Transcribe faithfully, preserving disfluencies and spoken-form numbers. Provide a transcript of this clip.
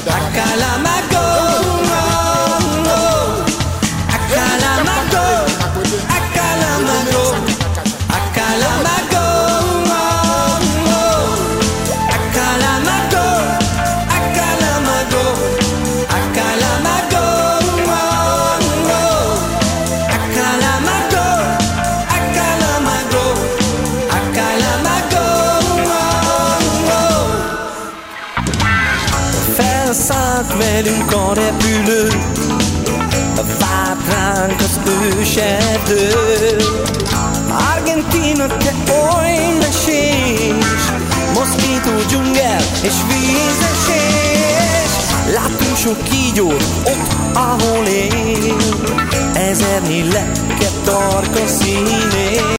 Acalamago, Acalamago, Acalamago, Acalamago, Acalamago, Acalamago, Acalamago, Acalamago, Acalamago, Acalamago. Felszállt velünk a repülő, várt ránk az őserdő. Argentina, te oly mesés, moszkító, dzsungel és vízesés. Láttunk sok kígyót ott, ahol él, ezernyi lepke tarka színén.